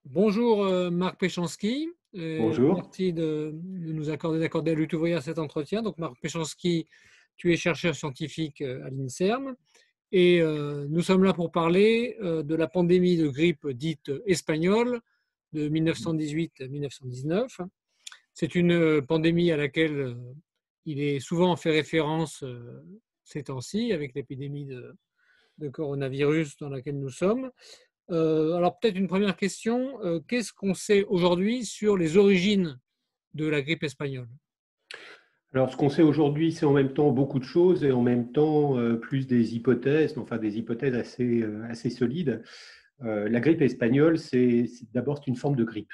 Bonjour Marc Péchanski. Bonjour. Merci de nous d'accorder à Lutte ouvrière cet entretien. Donc Marc Péchanski, tu es chercheur scientifique à l'INSERM et nous sommes là pour parler de la pandémie de grippe dite espagnole de 1918 à 1919. C'est une pandémie à laquelle il est souvent fait référence ces temps-ci avec l'épidémie de coronavirus dans laquelle nous sommes. Alors peut-être une première question, qu'est-ce qu'on sait aujourd'hui sur les origines de la grippe espagnole? Alors, ce qu'on sait aujourd'hui, c'est en même temps beaucoup de choses et en même temps plus des hypothèses, enfin des hypothèses assez solides. La grippe espagnole, d'abord c'est une forme de grippe.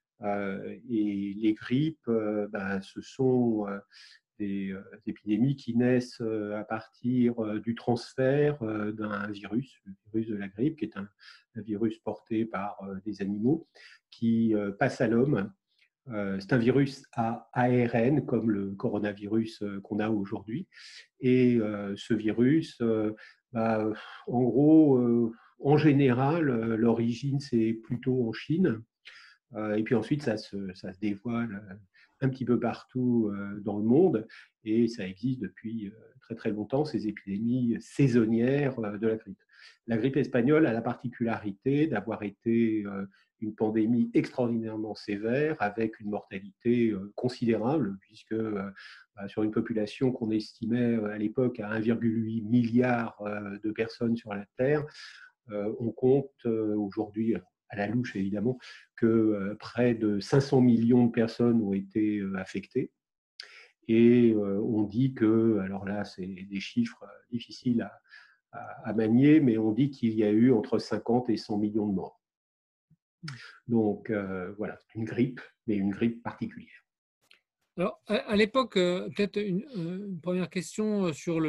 Et les grippes, ce sont épidémies qui naissent à partir du transfert d'un virus, le virus de la grippe, qui est un virus porté par des animaux, qui passe à l'homme. C'est un virus à ARN, comme le coronavirus qu'on a aujourd'hui. Et ce virus, bah, en gros, en général, l'origine, c'est plutôt en Chine. Et puis ensuite, ça se dévoile un petit peu partout dans le monde. Et ça existe depuis très très longtemps, ces épidémies saisonnières de la grippe. La grippe espagnole a la particularité d'avoir été une pandémie extraordinairement sévère, avec une mortalité considérable, puisque sur une population qu'on estimait à l'époque à 1,8 milliard de personnes sur la Terre, on compte aujourd'hui, à la louche évidemment, que près de 500 millions de personnes ont été affectées. Et on dit que, alors là, c'est des chiffres difficiles à manier, mais on dit qu'il y a eu entre 50 et 100 millions de morts. Donc voilà, c'est une grippe, mais une grippe particulière. Alors à l'époque, peut-être une première question sur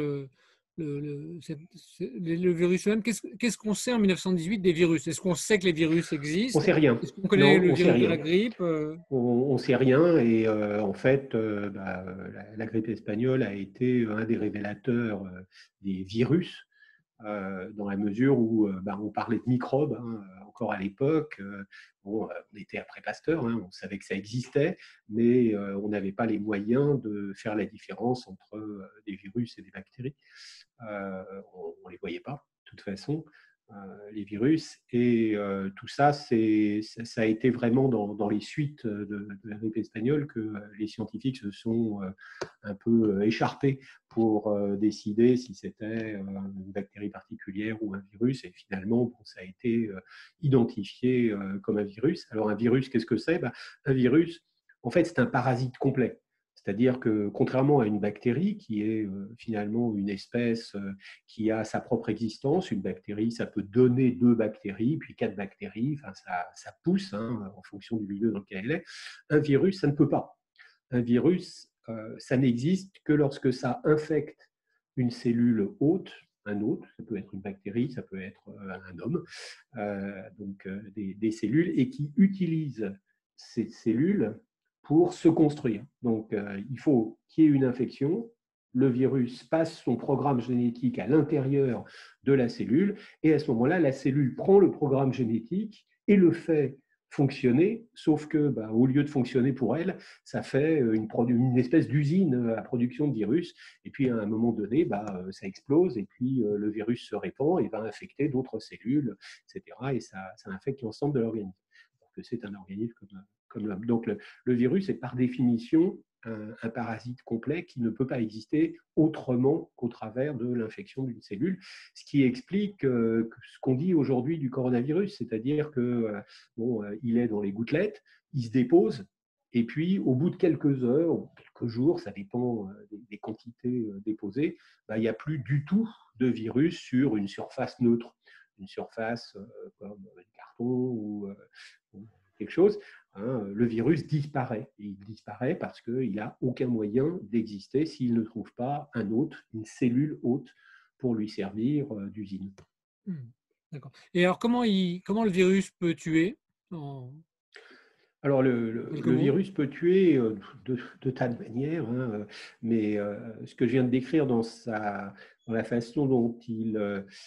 le virus même. Qu'est-ce qu'on sait en 1918 des virus? Est-ce qu'on sait que les virus On ne existent? sait rien. Est-ce qu'on connaît Non, le on ne sait virus de la rien. grippe? On ne sait rien et en fait, la grippe espagnole a été un des révélateurs des virus dans la mesure où on parlait de microbes encore à l'époque. Bon, on était après Pasteur, on savait que ça existait, mais on n'avait pas les moyens de faire la différence entre des virus et des bactéries. On ne les voyait pas, de toute façon, les virus. Et tout ça, ça a été vraiment dans les suites de la grippe espagnole que les scientifiques se sont un peu écharpés pour décider si c'était une bactérie particulière ou un virus. Et finalement, bon, ça a été identifié comme un virus. Alors un virus, qu'est-ce que c'est? Un virus, en fait, c'est un parasite complet. C'est-à-dire que contrairement à une bactérie, qui est finalement une espèce qui a sa propre existence, une bactérie, ça peut donner 2 bactéries, puis 4 bactéries, enfin, ça pousse en fonction du milieu dans lequel elle est. Un virus, ça ne peut pas. Un virus, ça n'existe que lorsque ça infecte une cellule hôte, un hôte, ça peut être une bactérie, ça peut être un homme, donc des cellules, et qui utilisent ces cellules pour se construire. Donc il faut qu'il y ait une infection, le virus passe son programme génétique à l'intérieur de la cellule, et à ce moment-là, la cellule prend le programme génétique et le fait fonctionner, sauf que au lieu de fonctionner pour elle, ça fait une espèce d'usine à production de virus. Et puis à un moment donné, ça explose et puis le virus se répand et va infecter d'autres cellules, etc. Et ça infecte l'ensemble de l'organisme. Donc c'est un organisme comme l'homme. Donc le virus est par définition un parasite complet qui ne peut pas exister autrement qu'au travers de l'infection d'une cellule, ce qui explique ce qu'on dit aujourd'hui du coronavirus, c'est-à-dire que il est dans les gouttelettes, il se dépose, et puis au bout de quelques heures ou quelques jours, ça dépend des quantités déposées, il n'y a plus du tout de virus sur une surface neutre, une surface comme un carton ou quelque chose. Le virus disparaît. Et il disparaît parce qu'il n'a aucun moyen d'exister s'il ne trouve pas un hôte, une cellule hôte pour lui servir d'usine. D'accord. Et alors comment le virus peut tuer en Alors, quelques le mots? virus peut tuer de tas de manières, mais ce que je viens de décrire dans la façon dont il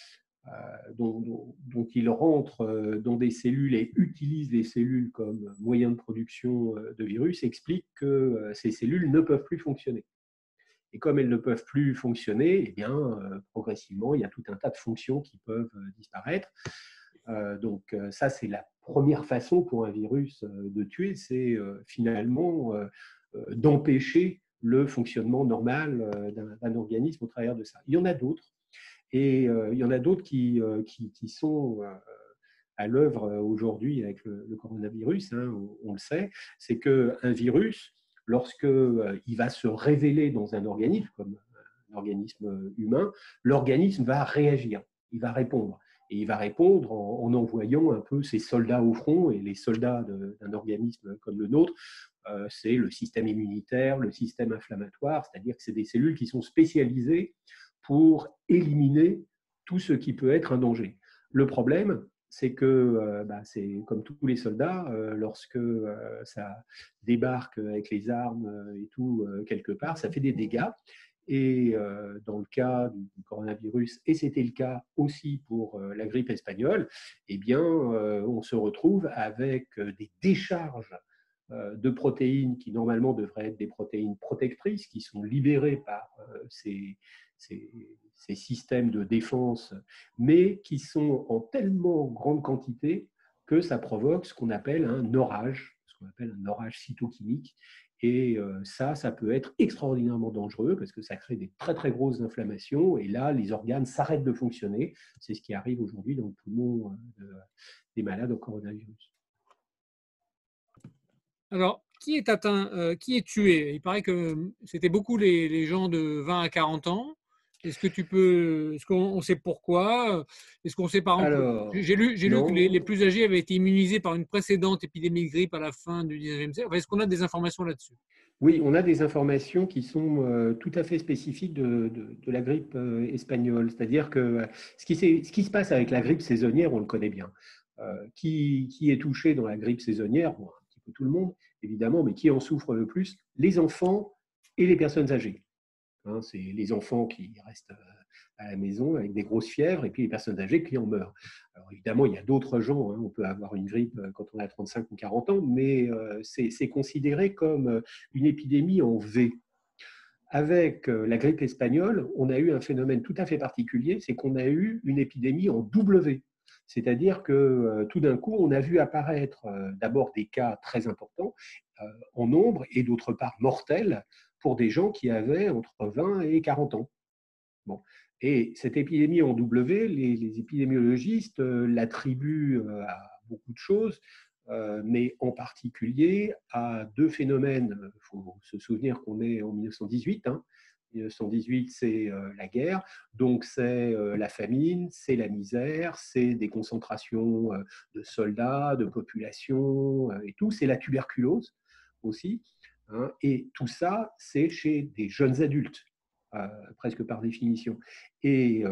dont il rentre dans des cellules et utilise les cellules comme moyen de production de virus, explique que ces cellules ne peuvent plus fonctionner. Et comme elles ne peuvent plus fonctionner, eh bien, progressivement, il y a tout un tas de fonctions qui peuvent disparaître. Donc ça, c'est la première façon pour un virus de tuer, c'est finalement d'empêcher le fonctionnement normal d'un organisme au travers de ça. Il y en a d'autres. Et il y en a d'autres qui sont à l'œuvre aujourd'hui avec le coronavirus, hein, on le sait, c'est qu'un virus, lorsqu'il va se révéler dans un organisme, comme un organisme humain, l'organisme va réagir, il va répondre. Et il va répondre en envoyant un peu ses soldats au front, et les soldats d'un organisme comme le nôtre, c'est le système immunitaire, le système inflammatoire, c'est-à-dire que c'est des cellules qui sont spécialisées pour éliminer tout ce qui peut être un danger. Le problème, c'est que c'est comme tous les soldats, lorsque ça débarque avec les armes et tout quelque part, ça fait des dégâts. Et dans le cas du coronavirus, et c'était le cas aussi pour la grippe espagnole, eh bien, on se retrouve avec des décharges de protéines qui normalement devraient être des protéines protectrices, qui sont libérées par ces systèmes de défense, mais qui sont en tellement grande quantité que ça provoque ce qu'on appelle un orage, cytochimique. Et ça peut être extraordinairement dangereux parce que ça crée des très très grosses inflammations et là, les organes s'arrêtent de fonctionner. C'est ce qui arrive aujourd'hui dans le poumon des malades au coronavirus. Alors, qui est atteint, qui est tué? Il paraît que c'était beaucoup les gens de 20 à 40 ans. Est-ce qu'on sait pourquoi? Est-ce qu'on sait par exemple, Alors, j'ai lu que les non. plus âgés avaient été immunisés par une précédente épidémie de grippe à la fin du 19e siècle. Enfin, est-ce qu'on a des informations là-dessus? Oui, on a des informations qui sont tout à fait spécifiques de la grippe espagnole. C'est-à-dire que ce qui se passe avec la grippe saisonnière, on le connaît bien. Qui est touché dans la grippe saisonnière? Bon, un petit peu tout le monde, évidemment, mais qui en souffre le plus? Les enfants et les personnes âgées. Hein, c'est les enfants qui restent à la maison avec des grosses fièvres et puis les personnes âgées qui en meurent. Alors évidemment, il y a d'autres gens, hein, on peut avoir une grippe quand on a 35 ou 40 ans, mais c'est considéré comme une épidémie en V. Avec la grippe espagnole, on a eu un phénomène tout à fait particulier, c'est qu'on a eu une épidémie en W. C'est-à-dire que tout d'un coup, on a vu apparaître d'abord des cas très importants en nombre et d'autre part mortels pour des gens qui avaient entre 20 et 40 ans. Bon. Et cette épidémie en W, les épidémiologistes l'attribuent à beaucoup de choses, mais en particulier à deux phénomènes. Il faut se souvenir qu'on est en 1918. 1918, c'est la guerre, donc c'est la famine, c'est la misère, c'est des concentrations de soldats, de populations et tout. C'est la tuberculose aussi. Hein, et tout ça, c'est chez des jeunes adultes. Presque par définition. Et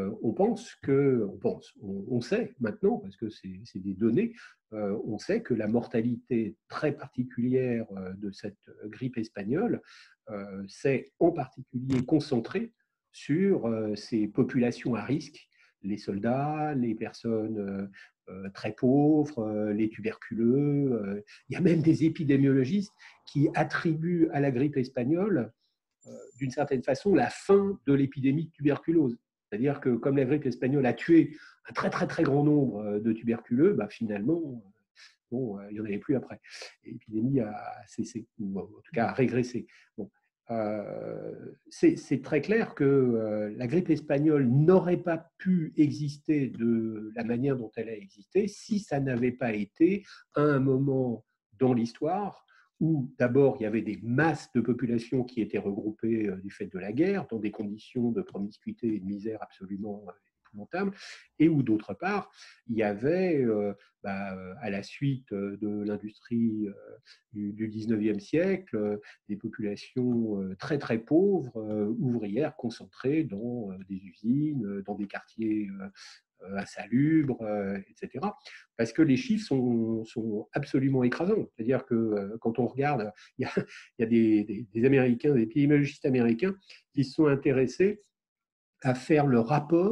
on sait maintenant, parce que c'est des données, on sait que la mortalité très particulière de cette grippe espagnole s'est en particulier concentrée sur ces populations à risque, les soldats, les personnes très pauvres, les tuberculeux. Il y a même des épidémiologistes qui attribuent à la grippe espagnole d'une certaine façon la fin de l'épidémie de tuberculose. C'est-à-dire que comme la grippe espagnole a tué un très très très grand nombre de tuberculeux, finalement, il n'y en avait plus après. L'épidémie a cessé, ou en tout cas a régressé. Bon. C'est très clair que la grippe espagnole n'aurait pas pu exister de la manière dont elle a existé si ça n'avait pas été à un moment dans l'histoire où d'abord il y avait des masses de population qui étaient regroupées du fait de la guerre dans des conditions de promiscuité et de misère absolument épouvantables, et où d'autre part il y avait à la suite de l'industrie du 19e siècle des populations très très pauvres, ouvrières concentrées dans des usines, dans des quartiers insalubres, etc. Parce que les chiffres sont absolument écrasants. C'est-à-dire que quand on regarde, il y a des Américains, des épidémiologistes américains qui se sont intéressés à faire le rapport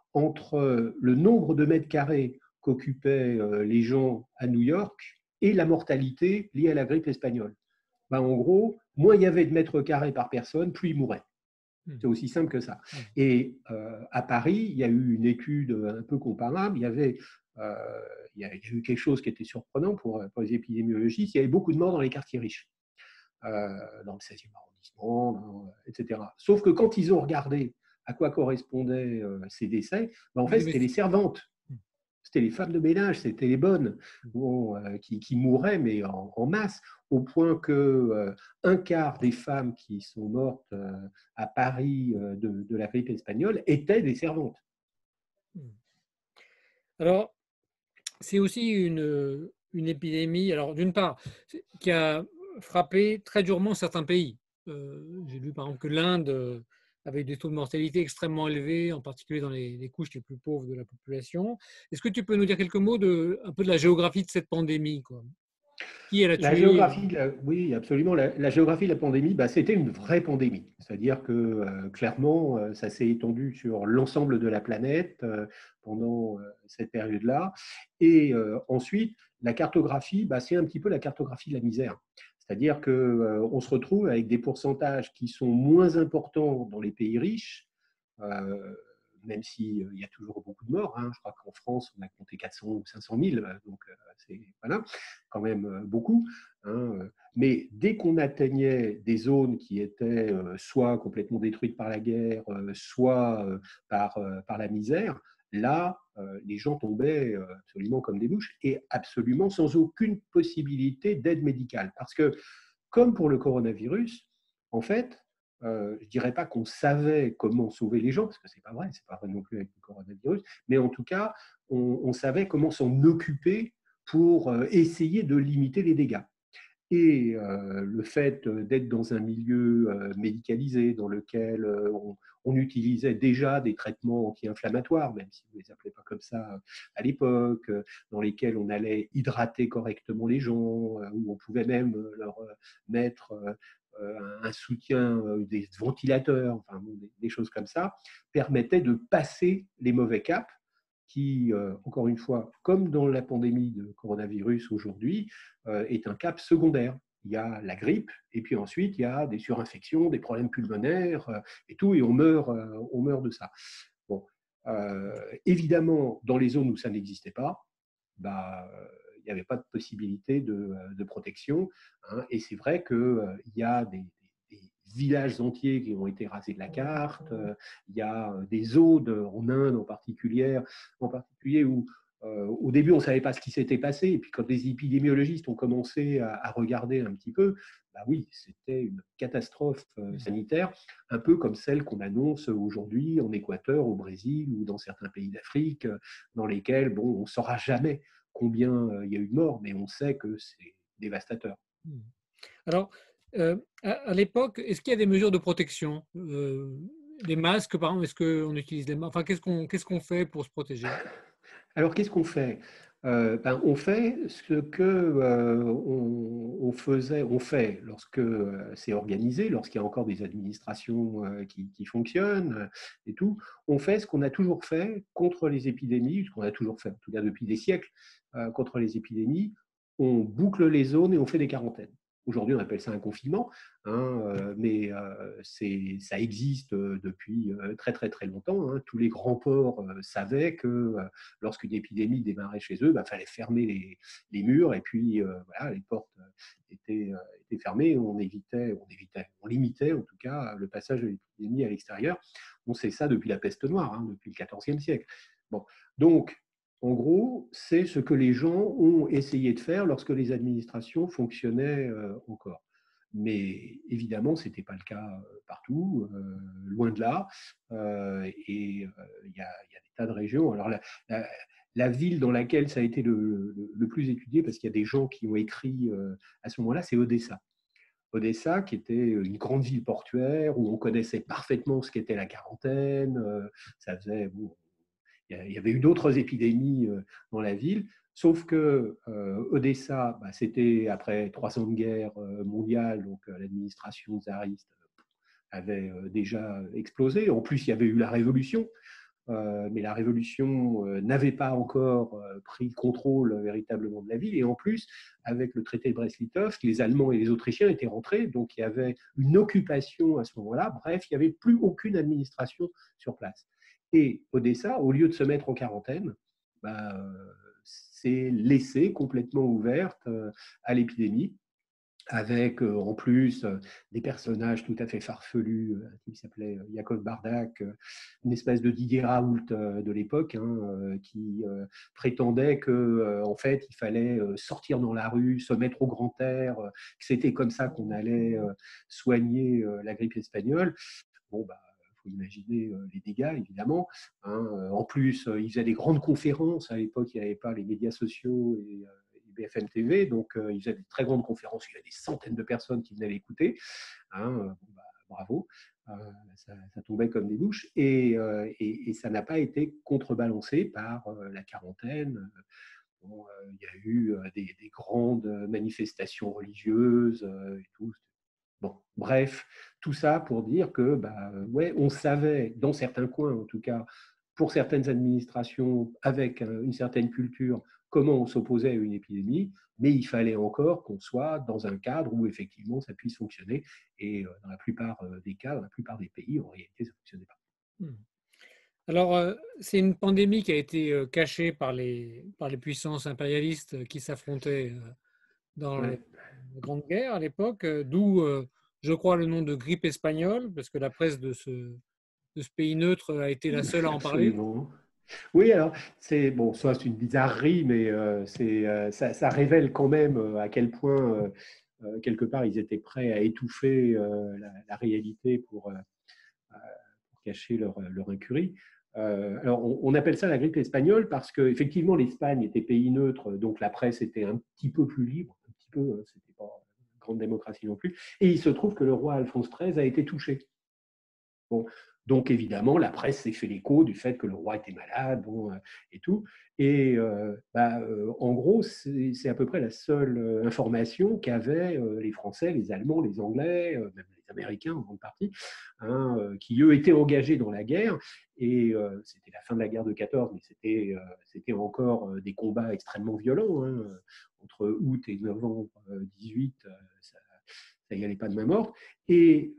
entre le nombre de mètres carrés qu'occupaient les gens à New York et la mortalité liée à la grippe espagnole. Ben, en gros, moins il y avait de mètres carrés par personne, plus ils mouraient. C'est aussi simple que ça. Et à Paris, il y a eu une étude un peu comparable. Euh, il y a eu quelque chose qui était surprenant pour les épidémiologistes. Il y avait beaucoup de morts dans les quartiers riches, dans le 16e arrondissement, etc. Sauf que quand ils ont regardé à quoi correspondaient ces décès, ben en fait, c'était les servantes. C'était les femmes de ménage, c'était les bonnes, qui mouraient, mais en masse, au point que un quart des femmes qui sont mortes à Paris de la grippe espagnole étaient des servantes. Alors, c'est aussi une épidémie, alors d'une part, qui a frappé très durement certains pays. J'ai lu par exemple que l'Inde avait des taux de mortalité extrêmement élevés, en particulier dans les couches les plus pauvres de la population. Est-ce que tu peux nous dire quelques mots un peu de la géographie de cette pandémie, quoi? Qui elle a La tué? géographie, oui, absolument. La géographie de la pandémie, bah, c'était une vraie pandémie. C'est-à-dire que clairement, ça s'est étendu sur l'ensemble de la planète pendant cette période-là. Et ensuite, la cartographie, bah, c'est un petit peu la cartographie de la misère. C'est-à-dire qu'on se retrouve avec des pourcentages qui sont moins importants dans les pays riches, euh, même s'il y a toujours beaucoup de morts. Hein. Je crois qu'en France, on a compté 400 ou 500 000, donc c'est voilà, quand même beaucoup. Hein. Mais dès qu'on atteignait des zones qui étaient soit complètement détruites par la guerre, soit par la misère, là, les gens tombaient absolument comme des mouches et absolument sans aucune possibilité d'aide médicale. Parce que, comme pour le coronavirus, en fait, je ne dirais pas qu'on savait comment sauver les gens, parce que ce n'est pas vrai, c'est pas vrai non plus avec le coronavirus, mais en tout cas, on savait comment s'en occuper pour essayer de limiter les dégâts. Et le fait d'être dans un milieu médicalisé dans lequel on utilisait déjà des traitements anti-inflammatoires, même si vous ne les appelez pas comme ça à l'époque, dans lesquels on allait hydrater correctement les gens, où on pouvait même leur mettre un soutien, des ventilateurs, enfin, des choses comme ça, permettait de passer les mauvais caps qui, encore une fois, comme dans la pandémie de coronavirus aujourd'hui, est un cap secondaire. Il y a la grippe, et puis ensuite, il y a des surinfections, des problèmes pulmonaires, et tout, et on meurt de ça. Bon. Évidemment, dans les zones où ça n'existait pas, bah, il n'y avait pas de possibilité de protection. Hein, et c'est vrai qu'il y a des villages entiers qui ont été rasés de la carte. Il y a des zones en Inde en particulier où au début on ne savait pas ce qui s'était passé. Et puis quand les épidémiologistes ont commencé à regarder un petit peu, bah oui, c'était une catastrophe sanitaire, un peu comme celle qu'on annonce aujourd'hui en Équateur, au Brésil ou dans certains pays d'Afrique, dans lesquels bon, on ne saura jamais combien il y a eu de morts, mais on sait que c'est dévastateur. Alors, à l'époque, est-ce qu'il y a des mesures de protection? Des masques, par exemple, est-ce qu'on utilise les masques? Enfin, qu'est-ce qu'on fait pour se protéger? Alors, qu'est-ce qu'on fait? On fait ce que on fait lorsque c'est organisé, lorsqu'il y a encore des administrations qui fonctionnent et tout. On fait ce qu'on a toujours fait contre les épidémies, ce qu'on a toujours fait, en tout cas depuis des siècles, contre les épidémies. On boucle les zones et on fait des quarantaines. Aujourd'hui, on appelle ça un confinement, hein, mais ça existe depuis très très très longtemps. Hein. Tous les grands ports savaient que lorsqu'une épidémie démarrait chez eux, il fallait fermer les murs et puis voilà, les portes étaient fermées. On limitait en tout cas le passage de l'épidémie à l'extérieur. On sait ça depuis la peste noire, hein, depuis le XIVe siècle. Bon, donc en gros, c'est ce que les gens ont essayé de faire lorsque les administrations fonctionnaient encore. Mais évidemment, ce n'était pas le cas partout, loin de là. Et il y a des tas de régions. Alors, la ville dans laquelle ça a été le plus étudié, parce qu'il y a des gens qui ont écrit à ce moment-là, c'est Odessa. Odessa, qui était une grande ville portuaire où on connaissait parfaitement ce qu'était la quarantaine. Ça faisait, bon, il y avait eu d'autres épidémies dans la ville, sauf que Odessa, c'était après 3 ans de guerre mondiale, donc l'administration tsariste avait déjà explosé. En plus, il y avait eu la révolution. mais la révolution n'avait pas encore pris le contrôle véritablement de la ville. Et en plus, avec le traité de Brest-Litovsk, les Allemands et les Autrichiens étaient rentrés, donc il y avait une occupation à ce moment-là. Bref, il n'y avait plus aucune administration sur place. Et Odessa, au lieu de se mettre en quarantaine, bah, s'est laissée complètement ouverte à l'épidémie, avec en plus des personnages tout à fait farfelus, qui s'appelait Yakov Bardak, une espèce de Didier Raoult de l'époque, hein, qui prétendait que en fait il fallait sortir dans la rue, se mettre au grand air, que c'était comme ça qu'on allait soigner la grippe espagnole. Bon, bah, faut imaginer les dégâts, évidemment. Hein. En plus, il faisait des grandes conférences. À l'époque, il n'y avait pas les médias sociaux et BFM TV, donc il faisait des très grandes conférences. Il y avait des centaines de personnes qui venaient l'écouter. Hein. Bon, bah, bravo. Ça tombait comme des douches. Et ça n'a pas été contrebalancé par la quarantaine. Bon, il y a eu des grandes manifestations religieuses et tout. Bon, bref, tout ça pour dire que, bah, ouais, on savait, dans certains coins en tout cas, pour certaines administrations, avec une certaine culture, comment on s'opposait à une épidémie, mais il fallait encore qu'on soit dans un cadre où effectivement ça puisse fonctionner. Et dans la plupart des cas, dans la plupart des pays, en réalité, ça ne fonctionnait pas. Hmm. Alors, c'est une pandémie qui a été cachée par les puissances impérialistes qui s'affrontaient dans la Ouais, Grande Guerre à l'époque, d'où, je crois, le nom de grippe espagnole, parce que la presse de ce pays neutre a été la seule à en parler. absolument. Oui, alors, c'est bon, ça c'est une bizarrerie, mais ça révèle quand même à quel point, quelque part, ils étaient prêts à étouffer la réalité pour cacher leur incurie. Alors, on appelle ça la grippe espagnole parce qu'effectivement, l'Espagne était pays neutre, donc la presse était un petit peu plus libre, un petit peu, c'était pas une grande démocratie non plus. Et il se trouve que le roi Alphonse XIII a été touché. Bon, donc évidemment, la presse s'est fait l'écho du fait que le roi était malade, bon, et tout. Et en gros, c'est à peu près la seule information qu'avaient les Français, les Allemands, les Anglais, même les Américains en grande partie, hein, qui eux étaient engagés dans la guerre. Et c'était la fin de la guerre de 14, mais c'était encore des combats extrêmement violents. Hein, entre août et novembre 18, ça y allait pas de main morte. Et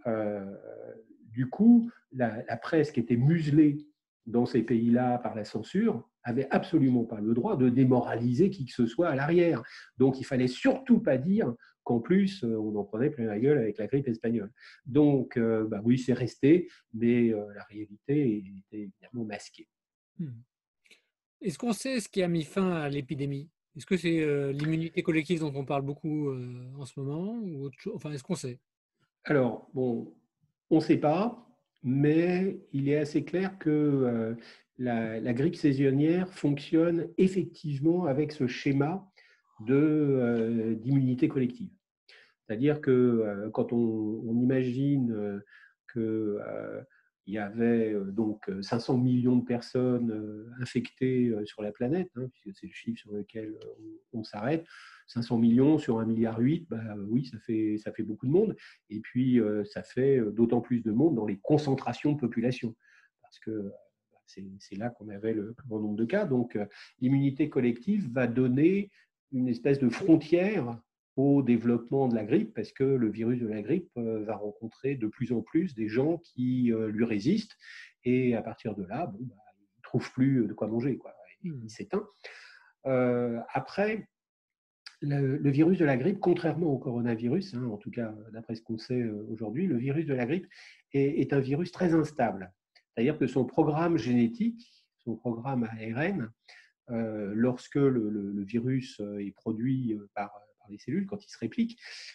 du coup, la presse qui était muselée dans ces pays-là par la censure avait absolument pas le droit de démoraliser qui que ce soit à l'arrière. Donc, il fallait surtout pas dire qu'en plus, on en prenait plein la gueule avec la grippe espagnole. Donc, bah oui, c'est resté, mais la réalité était évidemment masquée. Hmm. Est-ce qu'on sait ce qui a mis fin à l'épidémie? Est-ce que c'est l'immunité collective dont on parle beaucoup en ce moment ou autre chose? Enfin, est-ce qu'on sait? Alors, bon, on ne sait pas, mais il est assez clair que la grippe saisonnière fonctionne effectivement avec ce schéma d'immunité collective. C'est-à-dire que quand on imagine que il y avait donc 500 millions de personnes infectées sur la planète, hein, puisque c'est le chiffre sur lequel on s'arrête. 500 millions sur 1,8 milliard, bah, oui, ça fait beaucoup de monde. Et puis, ça fait d'autant plus de monde dans les concentrations de population. Parce que c'est là qu'on avait le plus grand nombre de cas. Donc, l'immunité collective va donner une espèce de frontière au développement de la grippe, parce que le virus de la grippe va rencontrer de plus en plus des gens qui lui résistent, et à partir de là, bon, bah, il ne trouve plus de quoi manger, quoi. Il s'éteint. Après, le virus de la grippe, contrairement au coronavirus, hein, en tout cas d'après ce qu'on sait aujourd'hui, le virus de la grippe est un virus très instable. C'est-à-dire que son programme génétique, son programme ARN, lorsque le virus est produit par les cellules, quand il se réplique,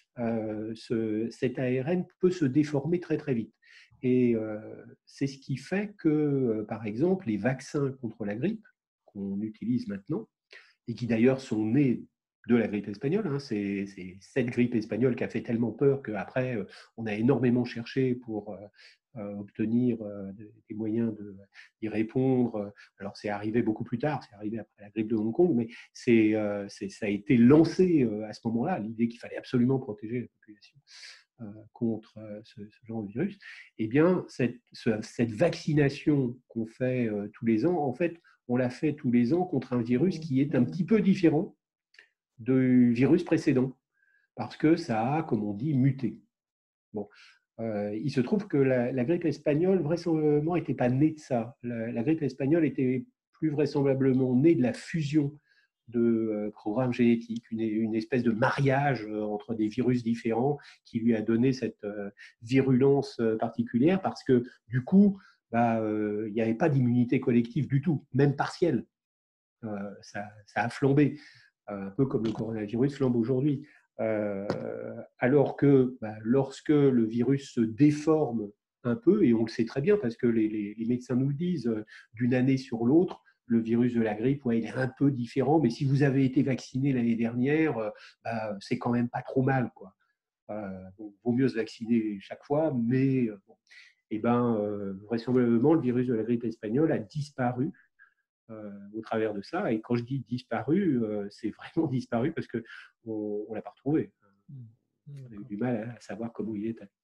cet ARN peut se déformer très très vite. Et c'est ce qui fait que, par exemple, les vaccins contre la grippe qu'on utilise maintenant, et qui d'ailleurs sont nés de la grippe espagnole. Hein. C'est cette grippe espagnole qui a fait tellement peur qu'après, on a énormément cherché pour obtenir des moyens d'y répondre. Alors, c'est arrivé beaucoup plus tard, c'est arrivé après la grippe de Hong Kong, mais ça a été lancé à ce moment-là, l'idée qu'il fallait absolument protéger la population contre ce genre de virus, eh bien, cette vaccination qu'on fait tous les ans, en fait, on l'a fait tous les ans contre un virus qui est un petit peu différent du virus précédent, parce que ça a, comme on dit, muté. Bon. Il se trouve que la grippe espagnole, vraisemblablement, n'était pas née de ça. La grippe espagnole était plus vraisemblablement née de la fusion de programmes génétiques, une espèce de mariage entre des virus différents qui lui a donné cette virulence particulière parce que, du coup, il n'y avait pas d'immunité collective du tout, même partielle. Ça a flambé, un peu comme le coronavirus flambe aujourd'hui. Alors que lorsque le virus se déforme un peu, et on le sait très bien parce que les médecins nous le disent, d'une année sur l'autre, le virus de la grippe, il est un peu différent, mais si vous avez été vacciné l'année dernière, c'est quand même pas trop mal, quoi. Donc, vaut mieux se vacciner chaque fois, mais bon. Et vraisemblablement, le virus de la grippe espagnole a disparu au travers de ça. Et quand je dis disparu, c'est vraiment disparu parce qu'on ne l'a pas retrouvé. On a eu du mal à savoir comment il était.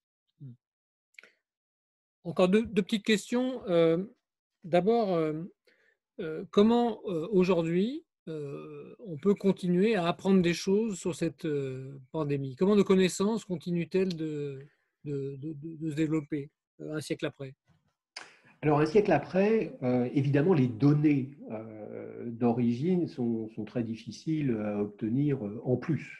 Encore deux petites questions. D'abord, comment aujourd'hui on peut continuer à apprendre des choses sur cette pandémie? Comment nos connaissances continuent-elles de se développer un siècle après? Alors, un siècle après, évidemment, les données d'origine sont très difficiles à obtenir en plus,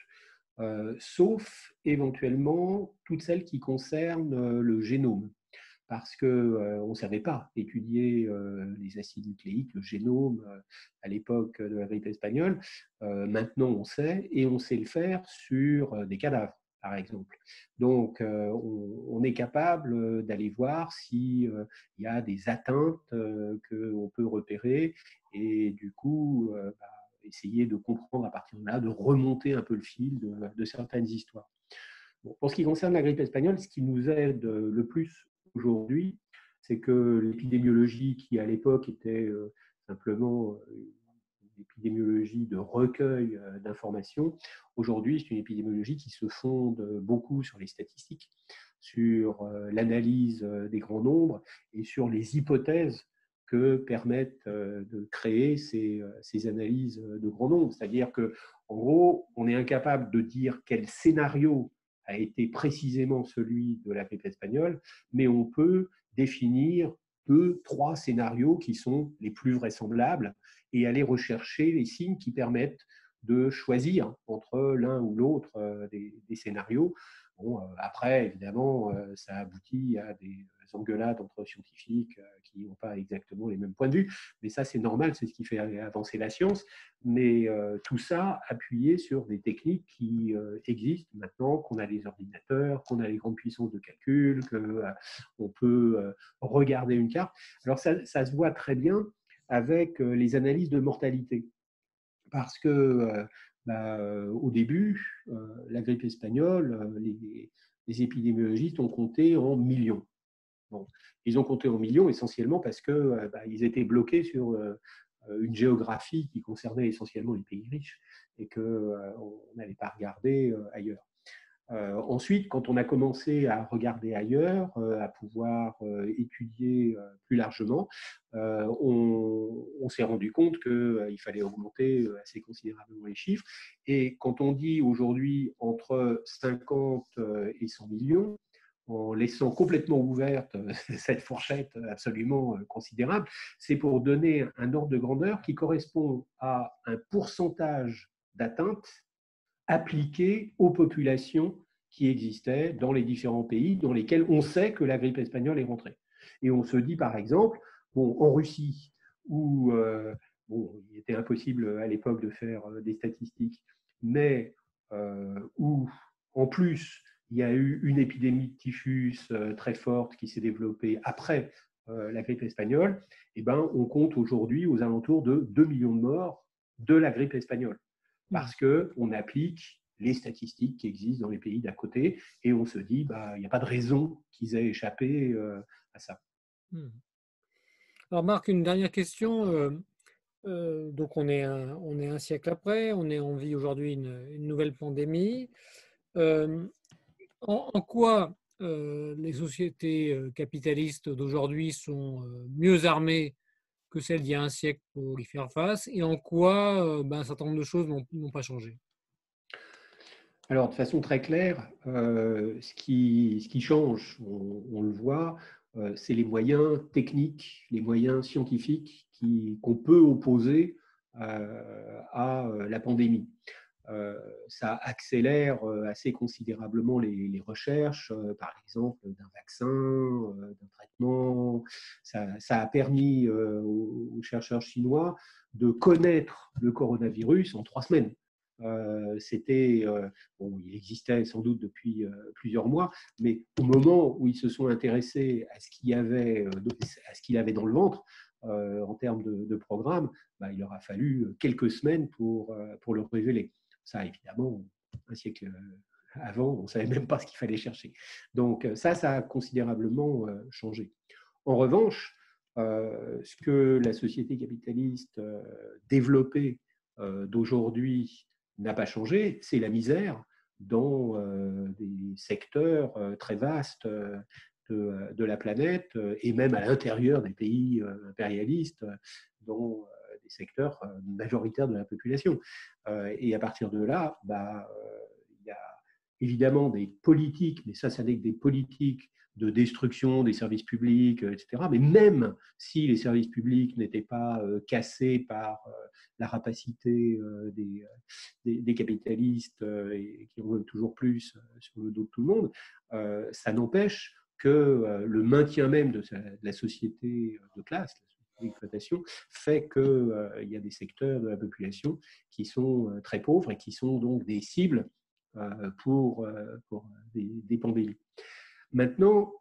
sauf éventuellement toutes celles qui concernent le génome. Parce qu'on ne savait pas étudier les acides nucléiques, le génome, à l'époque de la grippe espagnole. Maintenant, on sait, et on sait le faire sur des cadavres, par exemple. Donc, on est capable d'aller voir s'il y a des atteintes qu'on peut repérer, et du coup, essayer de comprendre à partir de là, de remonter un peu le fil de certaines histoires. Bon, pour ce qui concerne la grippe espagnole, ce qui nous aide le plus aujourd'hui, c'est que l'épidémiologie qui à l'époque était simplement une épidémiologie de recueil d'informations, aujourd'hui c'est une épidémiologie qui se fonde beaucoup sur les statistiques, sur l'analyse des grands nombres et sur les hypothèses que permettent de créer ces analyses de grands nombres. C'est-à-dire que, en gros, on est incapable de dire quel scénario a été précisément celui de la grippe espagnole, mais on peut définir 2, 3 scénarios qui sont les plus vraisemblables et aller rechercher les signes qui permettent de choisir entre l'un ou l'autre des scénarios. Bon, après, évidemment, ça aboutit à des engueulades entre scientifiques qui n'ont pas exactement les mêmes points de vue, mais ça, c'est normal, c'est ce qui fait avancer la science. Mais tout ça appuyé sur des techniques qui existent maintenant, qu'on a les ordinateurs, qu'on a les grandes puissances de calcul, qu'on peut regarder une carte. Alors, ça se voit très bien avec les analyses de mortalité. Parce que au début, la grippe espagnole, les épidémiologistes ont compté en millions. Bon, ils ont compté en millions essentiellement parce qu'ils étaient bloqués sur une géographie qui concernait essentiellement les pays riches et qu'on n'allait pas regarder ailleurs. Ensuite, quand on a commencé à regarder ailleurs, à pouvoir étudier plus largement, on s'est rendu compte qu'il fallait augmenter assez considérablement les chiffres. Et quand on dit aujourd'hui entre 50 et 100 millions, en laissant complètement ouverte cette fourchette absolument considérable, c'est pour donner un ordre de grandeur qui correspond à un pourcentage d'atteinte appliqué aux populations qui existaient dans les différents pays dans lesquels on sait que la grippe espagnole est rentrée. Et on se dit, par exemple, en Russie, où il était impossible à l'époque de faire des statistiques, mais où, en plus, il y a eu une épidémie de typhus très forte qui s'est développée après la grippe espagnole, on compte aujourd'hui aux alentours de 2 millions de morts de la grippe espagnole parce qu'on applique les statistiques qui existent dans les pays d'à côté et on se dit il n'y a pas de raison qu'ils aient échappé à ça. Alors Marc, une dernière question. Donc on est un siècle après, on vit aujourd'hui une nouvelle pandémie. En quoi les sociétés capitalistes d'aujourd'hui sont mieux armées que celles d'il y a un siècle pour y faire face, et en quoi un certain nombre de choses n'ont pas changé? Alors, de façon très claire, ce qui change, on le voit, c'est les moyens techniques, les moyens scientifiques qu'on peut opposer à la pandémie. Euh, Ça accélère assez considérablement les recherches, par exemple d'un vaccin, d'un traitement. Ça a permis aux chercheurs chinois de connaître le coronavirus en 3 semaines. Bon, il existait sans doute depuis plusieurs mois, mais au moment où ils se sont intéressés à ce qu'il avait dans le ventre, en termes de programme, bah, il leur a fallu quelques semaines pour le révéler. Ça, évidemment, un siècle avant, on ne savait même pas ce qu'il fallait chercher. Donc ça a considérablement changé. En revanche, ce que la société capitaliste développée d'aujourd'hui n'a pas changé, c'est la misère dans des secteurs très vastes de la planète et même à l'intérieur des pays impérialistes, dont des secteurs majoritaires de la population. Et à partir de là, il y a évidemment des politiques, mais ça n'est que des politiques de destruction des services publics, etc. Mais même si les services publics n'étaient pas cassés par la rapacité des capitalistes et qui en veulent toujours plus sur le dos de tout le monde, ça n'empêche que le maintien même de la société de classe, la société d'exploitation, fait qu'il y a des secteurs de la population qui sont très pauvres et qui sont donc des cibles pour des pandémies. Maintenant,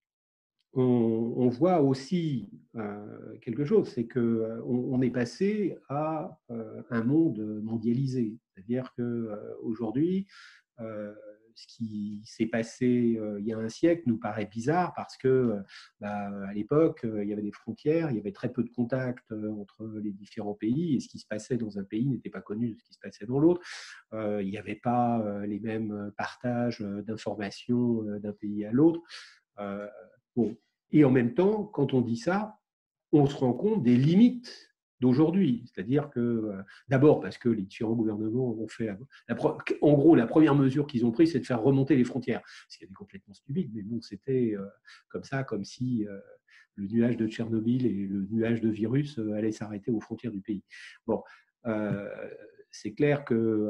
on voit aussi quelque chose, c'est qu'on est passé à un monde mondialisé. C'est-à-dire qu'aujourd'hui, ce qui s'est passé il y a un siècle nous paraît bizarre parce que à l'époque, il y avait des frontières, il y avait très peu de contacts entre les différents pays et ce qui se passait dans un pays n'était pas connu de ce qui se passait dans l'autre. Il n'y avait pas les mêmes partages d'informations d'un pays à l'autre. Bon. Et en même temps, quand on dit ça, on se rend compte des limites d'aujourd'hui. C'est-à-dire que, d'abord, parce que les différents gouvernements ont fait, en gros, la première mesure qu'ils ont prise, c'est de faire remonter les frontières. Ce qui est complètement stupide, mais bon, c'était comme ça, comme si le nuage de Tchernobyl et le nuage de virus allaient s'arrêter aux frontières du pays. Bon, euh, c'est clair que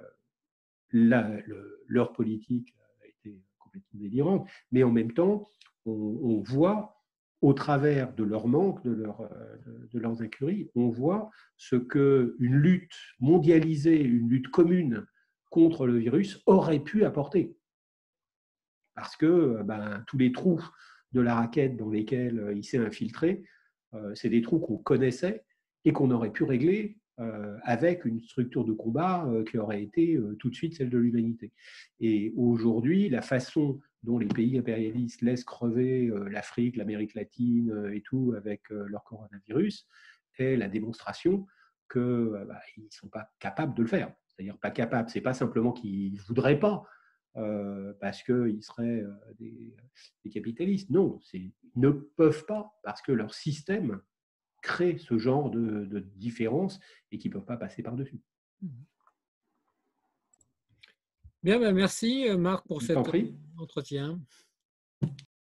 leur politique a été complètement délirante, mais en même temps, on voit au travers de leur manque, de leurs incuries, on voit ce qu'une lutte mondialisée, une lutte commune contre le virus aurait pu apporter. Parce que tous les trous de la raquette dans lesquels il s'est infiltré, c'est des trous qu'on connaissait et qu'on aurait pu régler avec une structure de combat qui aurait été tout de suite celle de l'humanité. Et aujourd'hui, la façon dont les pays impérialistes laissent crever l'Afrique, l'Amérique latine et tout avec leur coronavirus est la démonstration qu'ils ne sont pas capables de le faire. C'est-à-dire pas capables, c'est pas simplement qu'ils ne voudraient pas, parce qu'ils seraient des capitalistes. Non, ils ne peuvent pas parce que leur système crée ce genre de différence et qu'ils ne peuvent pas passer par-dessus. Bien, merci Marc pour Je t'en cet prie. entretien.